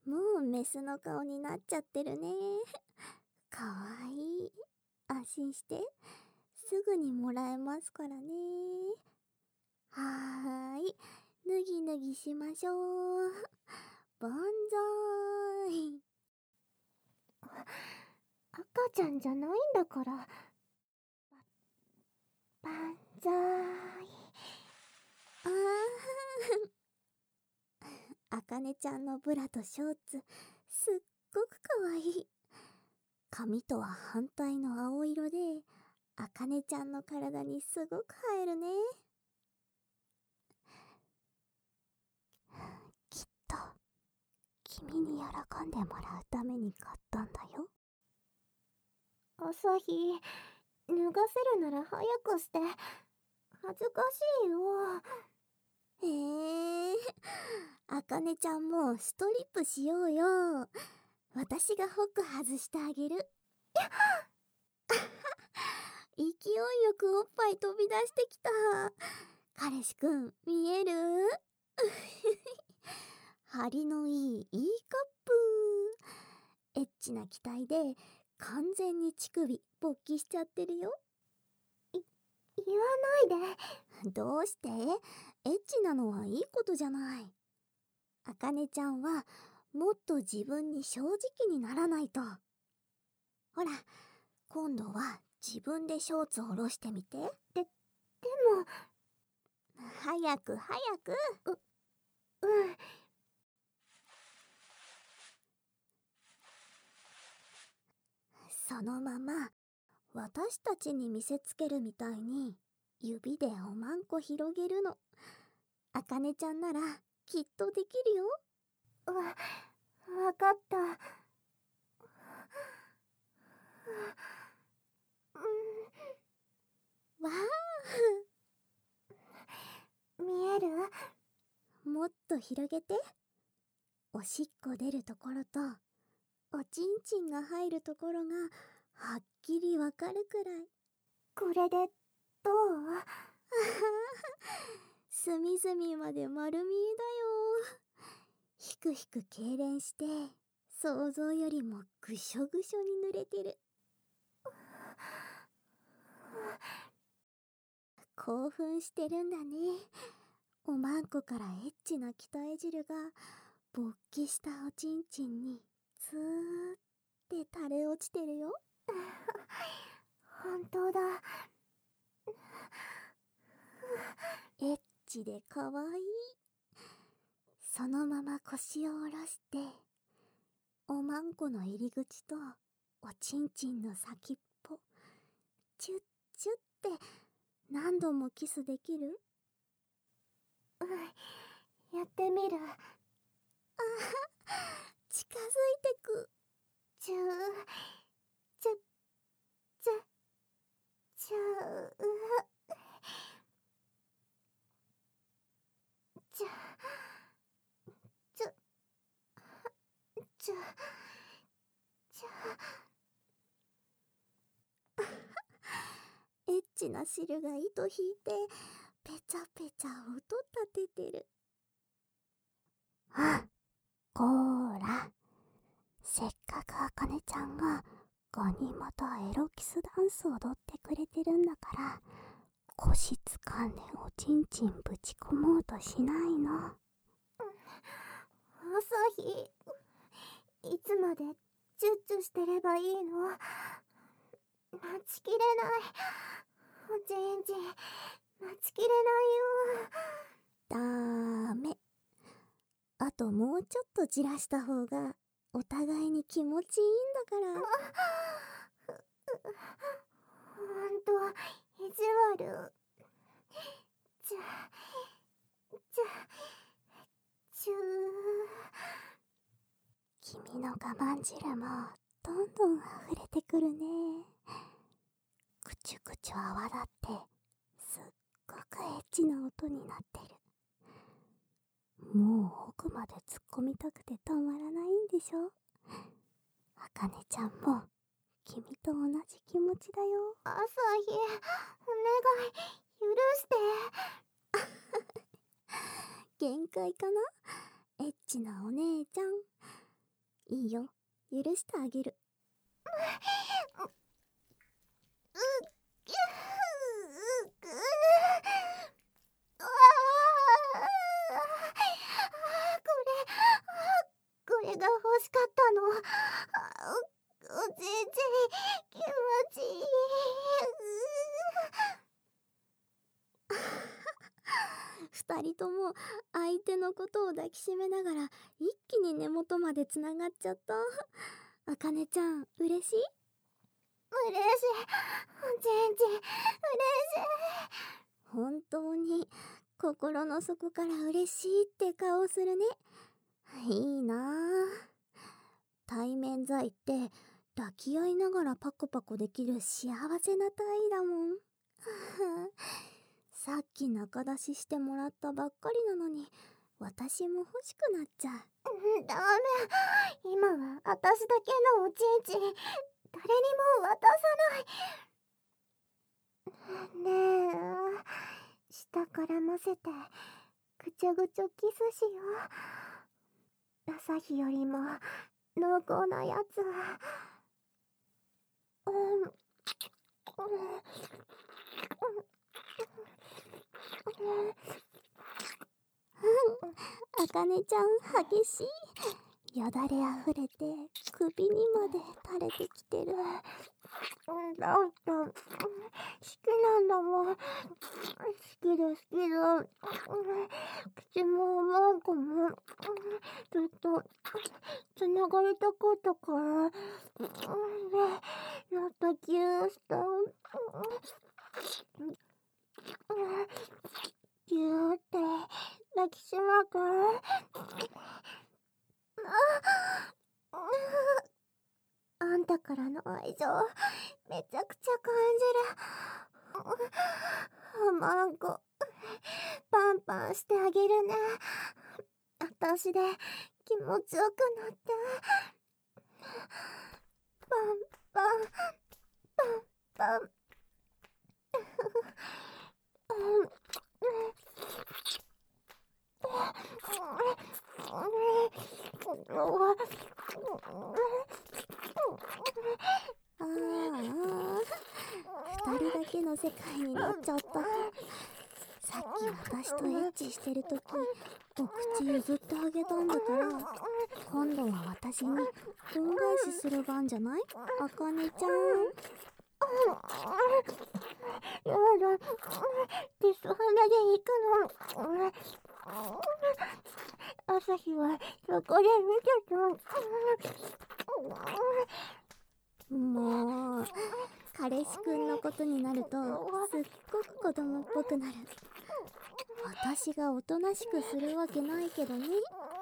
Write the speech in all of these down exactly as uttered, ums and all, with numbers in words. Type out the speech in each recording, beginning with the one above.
もうメスの顔になっちゃってるね。かわいい。安心して。すぐにもらえますからね。はーい。脱ぎ脱ぎしましょう。万歳。 赤ちゃんじゃないんだから。万歳。 あー。あかねちゃんのブラとショーツ、すっごくかわいい。髪とは反対の青色で、あかねちゃんの体にすごく映えるね。きっと、君に喜んでもらうために買ったんだよ。 朝日、脱がせるなら早くして。恥ずかしいよ。 へえ、あかねちゃんもストリップしようよ。私がホック外してあげる。勢いよくおっぱい飛び出してきた。彼氏くん、見える？張りのいいいいカップ。エッチな機体で完全に乳首勃起しちゃってるよ。 い、言わないで。どうして？エッチなのはいいことじゃない。あかねちゃんはもっと自分に正直にならないと。ほら、今度は自分でショーツを下ろしてみて。 で、でも。 早く早く。 う、うん。 そのまま私たちに見せつけるみたいに指でおまんこ広げるの。あかねちゃんならきっとできるよ。 わ、わかった。 わー。見える？ もっと広げて。おしっこ出るところとおちんちんが入るところがはっきりわかるくらい。 これでどう？ 隅々まで丸見えだよ。ひくひく痙攣して想像よりもぐしょぐしょに濡れてる。興奮してるんだね。おまんこからエッチな鍛え汁が勃起したおちんちんにずーって垂れ落ちてるよ。 本当だ。 エッチでかわいい。そのまま腰を下ろしておまんこの入り口とおちんちんの先っぽチュッチュッって何度もキスできる？ うん、やってみる。 あは、近づいてく。 チュー、チュッ、チュッ、チュー、チュ、チュ、チュ、チュ。 エッチな汁が糸引いてペチャペチャ音立ててる。あ、こーら。せっかくあかねちゃんがガニ股エロキスダンス踊ってくれてるんだから腰掴んでおちんちんぶち込もうとしないの。 朝日、いつまでチュッチュしてればいいの？待ちきれない。おちんちん待ちきれないよ。ダメ。あともうちょっとじらした方がお互いに気持ちいいんだから。 ほんと意地悪。チュチュチュー。君の我慢汁もどんどん溢れてくるね。くちゅくちゅ泡立ってすっごくエッチな音になってる。もう奥まで突っ込みたくてたまらないんでしょ。あかねちゃんも君と同じ気持ちだよ。 朝日、お願い、許して。 限界かな？エッチなお姉ちゃん。 いいよ、許してあげる。 これが欲しかったの。おじいち気持ちいい。 二人とも相手のことを抱きしめながら一気に根元までつながっちゃった。あかねちゃん、嬉しい？ 嬉しい。おじいち嬉しい。 本当に心の底から嬉しいって顔するね。いいなあ。対面在って抱き合いながらパコパコできる幸せな体位だもん。さっき中出ししてもらったばっかりなのに私も欲しくなっちゃう。 ダメ。今は私だけのおちんちん誰にも渡さない。ねえ、下から混ぜてぐちょぐちょキスしよう。朝日よりも濃厚なやつ。うんうんあかねちゃん激しい。よだれあふれて首にまで垂れてきてる。 だって好きなんだもん。好きで好きで口もマンコもずっとつながりたかったからやっとギューしたギューって抱きしまくあんたからの愛情めちゃくちゃ感じる。マンコパンパンしてあげるね。私で気持ちよくなって。パンパンパンパンああ、二人だけの世界になっちゃった。さっき私とエッチしてるときお口譲ってあげたんだから今度は私に恩返しする番じゃない？あかねちゃん。 やだ、キス鼻で行くの。朝日はそこで見てた。もう彼氏くんのことになるとすっごく子供っぽくなる。私がおとなしくするわけないけどね。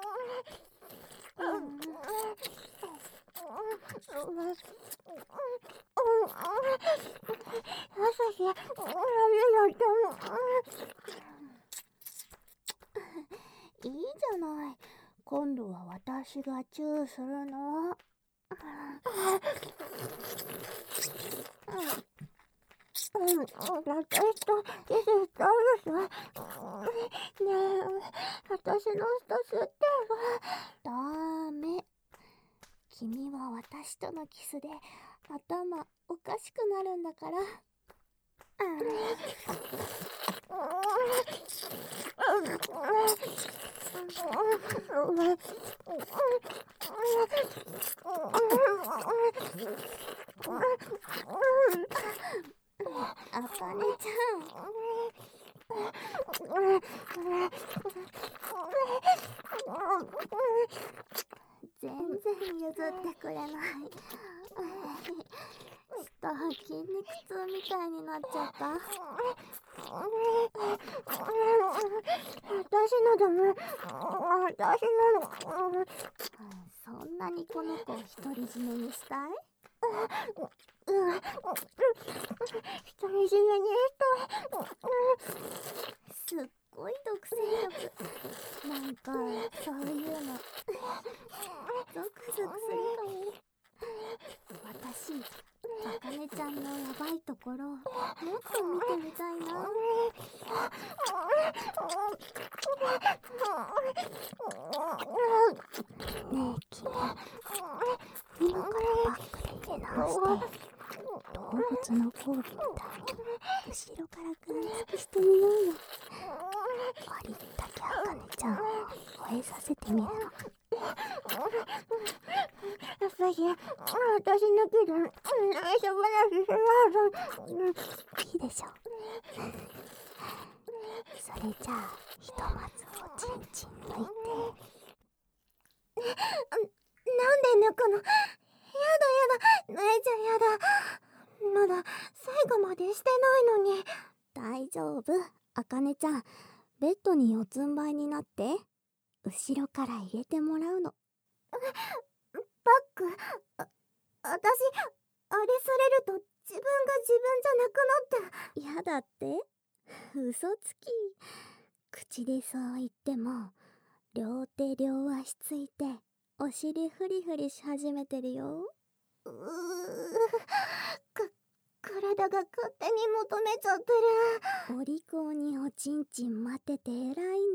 朝日、 いいじゃない。今度は私がチューするの。 うん、私とキスしたいです。ねえ、私の舌吸ってよ。 ダメ。君は私とのキスで頭おかしくなるんだから。あかねちゃん。全然譲ってくれない。下筋肉痛みたいになっちゃった。 私のだもん。私なの。 そんなにこの子を独り占めにしたい？ うん。独り占めにしたい。 すっごい独占欲。なんかそういうのゾクゾクするかも。私、あかねちゃんのやばいところもっと見てみたいな。ねえ君、 動物の交尾みたいに後ろからくらいつきしてみようよ。ありったけあかねちゃんを吠えさせてみるの。 私、私の気分、内緒話します。 いいでしょ。それじゃあひとまずおちんちん抜いて。 なんで抜くの？やだやだ、泣いちゃやだ。まだ最後までしてないのに。 大丈夫、あかねちゃん。ベッドに四つん這いになって後ろから入れてもらうの。 バック、あ、私、あれされると自分が自分じゃなくなって。 やだって？嘘つき。口でそう言っても両手両足ついてお尻フリフリし始めてるよ。 うーか体が勝手に求めちゃってる。 お利口におちんちん待ってて偉いね。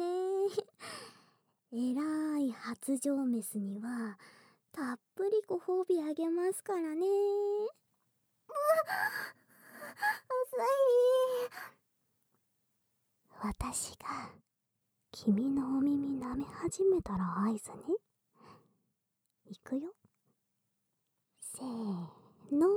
偉い発情メスにはたっぷりご褒美あげますからね。 遅い。 私が君のお耳舐め始めたら合図ね。いくよ。せーの。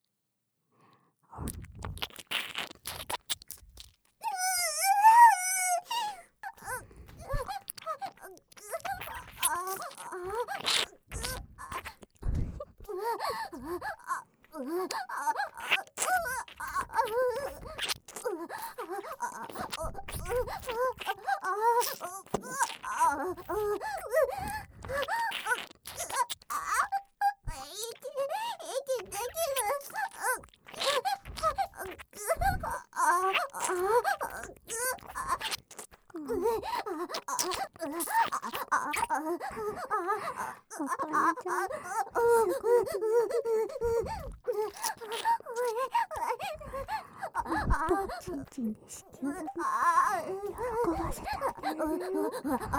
ちんちんで子宮喜ばせてあげるよ。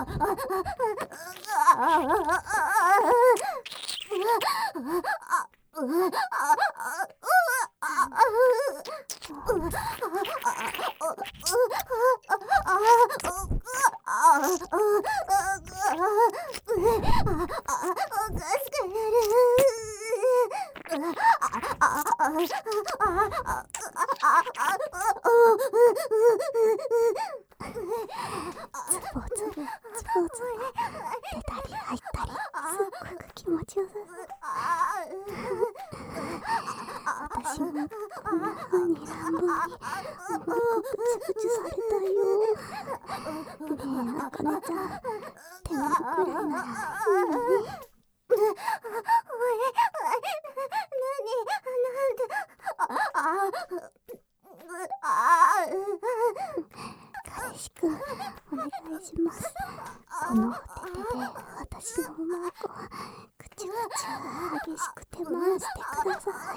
ズボズボズボズボ出たり入ったりすっごく気持ちよさそう。私もこんな風に乱暴におなかぐちぐちされたいよ。ねえあかねちゃん、手間くらいならいいのに。彼氏くん、お願いします。このお手手で私のおまんこぐちぐち激しく手回してください。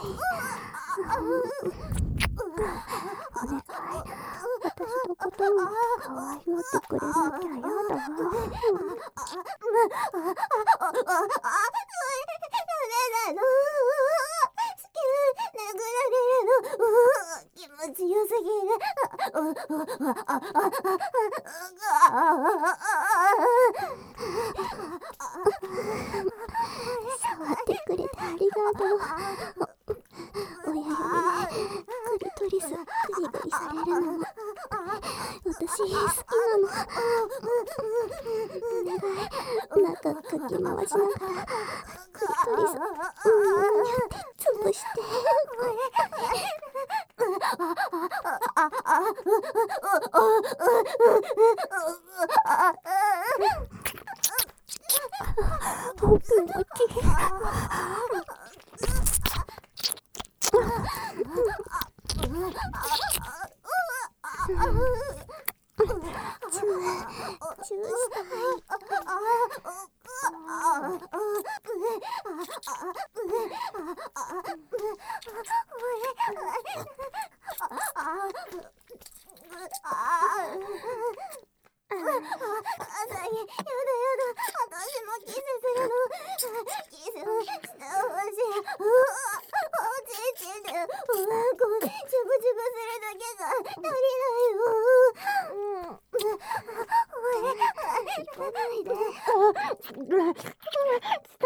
お願い、私のことも可愛がってくれなきゃやだわ。 気持ちよすぎる。 触ってくれてありがとう。お親指でクリトリスグリグリされるのも私好きなの。お願い、中かき回しながらクリトリスうんにゃって潰して。奥向き。チュー、チューしたい。 キスしてほしい。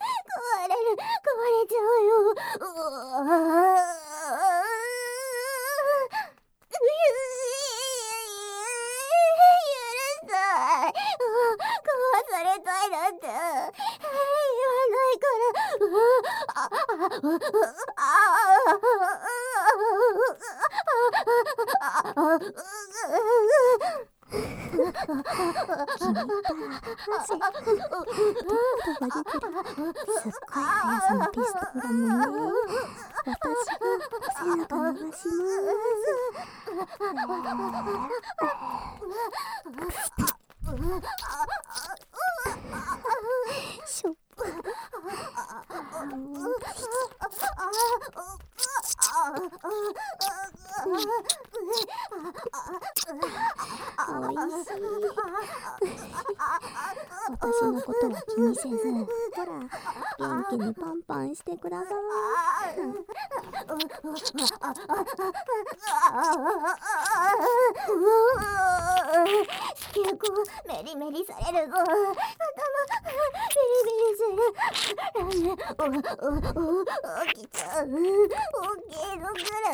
壊れる、壊れちゃうよ。うわー許さない。壊されたいなんて言わないから。うわあああああ君ったら汗どっからが出てる。すっごい速さのピストルだもんね。私が背中流します。しょっぱい。おいしい。私のことは気にせず、ほら、元気にパンパンしてください。 結構メリメリされるぞ。頭ビリビリする。おおお起きちゃう。起きるから。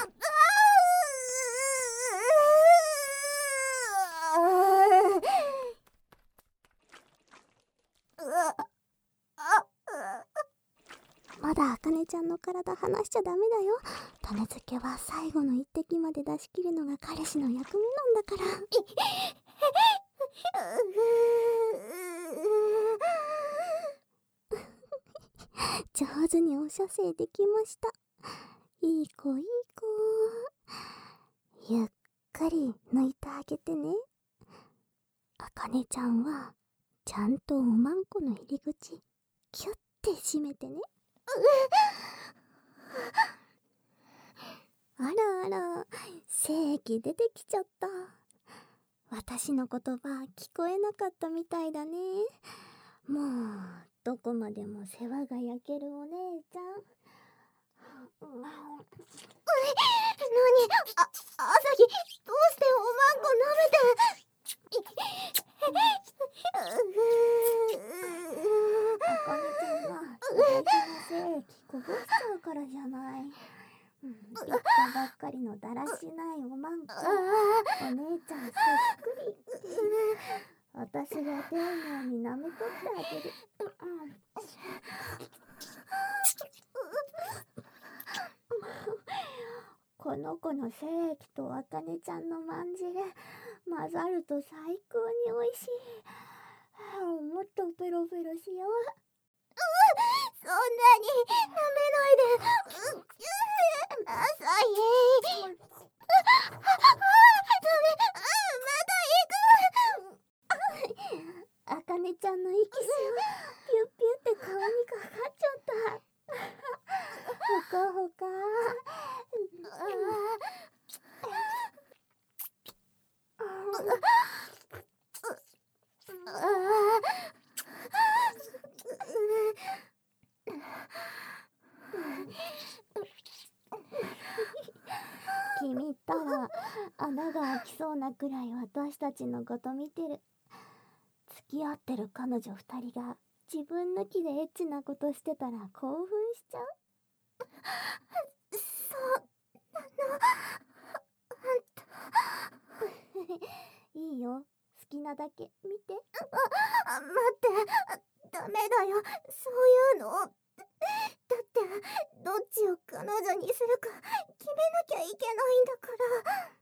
まだあかねちゃんの体離しちゃダメだよ。種付けは最後の一滴まで出し切るのが彼氏の役目なんだから。上手にお射精できました。いい子いい子。ゆっくり抜いてあげてね。あかねちゃんはちゃんとおまんこの入り口キュッて閉めてね。あらあら、精液出てきちゃった。私の言葉聞こえなかったみたいだね。もうどこまでも世話が焼けるお姉ちゃん。なに、あ、あさぎ、どうしておまんこ舐めて。あかねちゃんが大事な精液こぼしちゃうからじゃない。うん、できたばっかりのだらしないおまんこ、お姉ちゃんそっくり。私が丁寧に舐めとってあげる。この子の精液とあかねちゃんのまんじれ混ざると最高においしい。もっとペロペロしよう。そんなに舐めないで。あさひ。ダメ。まだ行く。あかねちゃんの息吸う。ピュッピュって顔にかかっちゃった。ほかほか。君ったら穴が開きそうなくらい私たちのこと見てる。付き合ってる彼女二人が自分抜きでエッチなことしてたら興奮しちゃう。そうなの、あんたいいよ、好きなだけ見て。あ、あ、待って、ダメだよ、そういうの。だってどっちを彼女にするか決めなきゃいけないんだから。